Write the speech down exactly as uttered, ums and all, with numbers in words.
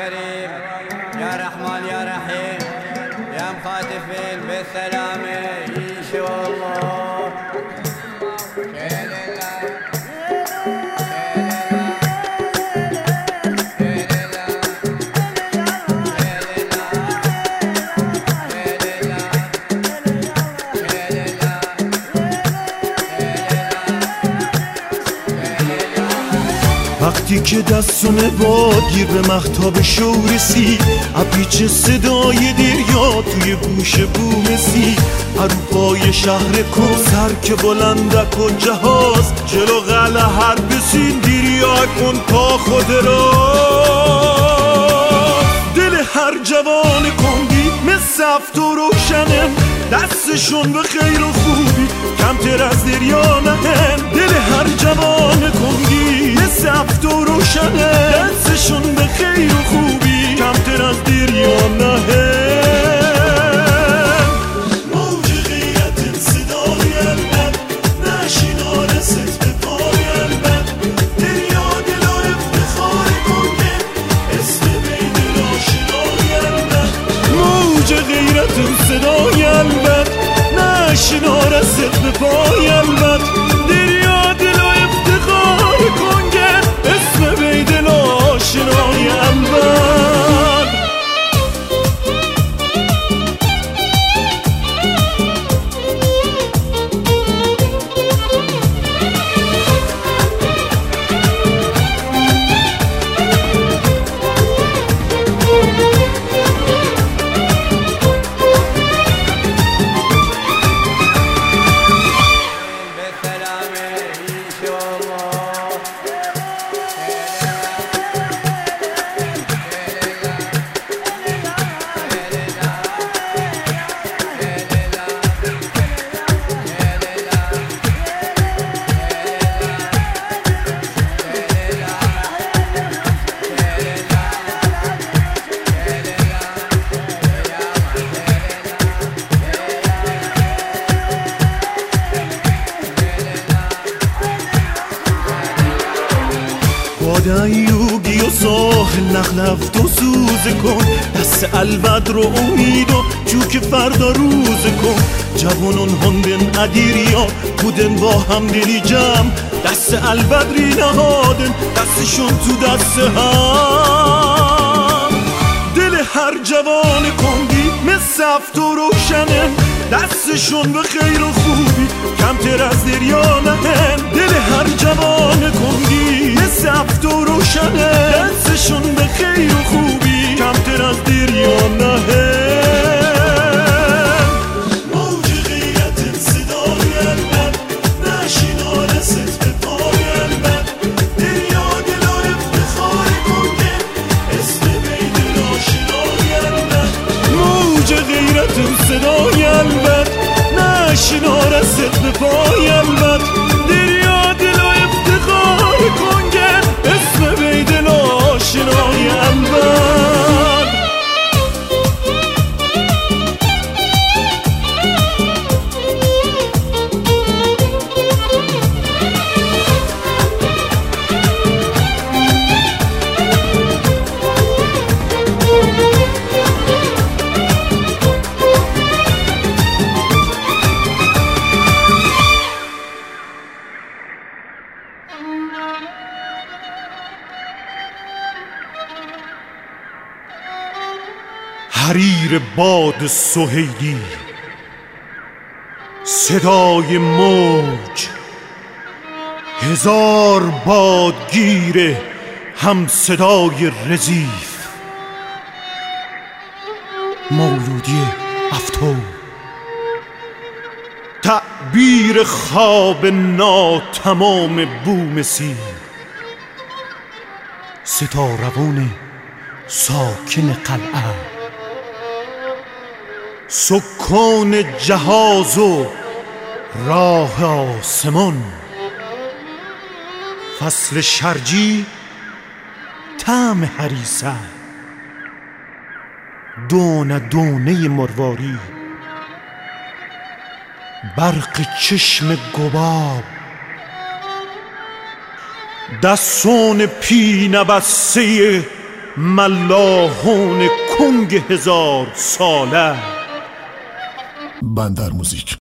كريم يا رحمن يا رحيم يا مخاتفين بالسلامة إن شاء الله. وقتی که دستونه باد گیر به مختاب شو رسید، اپیچ صدای دریا توی گوش بومسی، اروپای شهر کوسر که بلندک و جهاز جلو قلعه هر بسین دیریا کن تا خود را. دل هر جوان کنگی مثل افت و روشنم، دستشون به خیر و خوبی کمتر از دریا نهن. دل هر جوان کنگی مثل افت و روشنه، دستشون به خیر و خوبی کمتر از دریا نهن. موج غیرت صدای قلبم نشین آرست به پای قلبم، دریا دل و افتخار کنگه اسم بین آشنای قلبم. موج غیرت صدای قلبم نشین آرست به پای قلبم، دریا دل و افتخار کنگه اسم بیدل آشنای قلبم. بادن یوگی و ساخل نخلفت و سوز کن، دست البد رو امید و چوک فردا روز کن. جوانون هندن ادیریا بودن با هم دلی جمع، دست البدری نهادن دستشون تو دست هم. دل هر جوان کنگی مثل افت و روشنه، دستشون به خیر و خوبی کمتر از دریا نهن. دل هر جوان کنگی مثل افت و روشنه، دستشون به خیر و خوبی کمتر از دریا نهن. موج غیرت صدای قلبم نشین آرست به پای قلبم، دریا دل و افتخار کنگه اسم بیدل آشنای قلبم. موج غیرت صدای قلبم نشین آرست به پای قلبم، دریا دل و افتخار کنگه اسم بیدل آشنای قلبم. حریر باد سهیلی، صدای موج، هزار بادگیر هم صدای رزیف. مولودی افتو، تعبیر خواب ناتمام بومسی، ستارون ساکن قلعه، سکان جهاز و راه آسمان. فصل شرجی طعم هریسه، دونه دونه مرواری، برق چشم گباب، دستان پی نبسته ملاحون کنگ هزار ساله. بندر موزیک.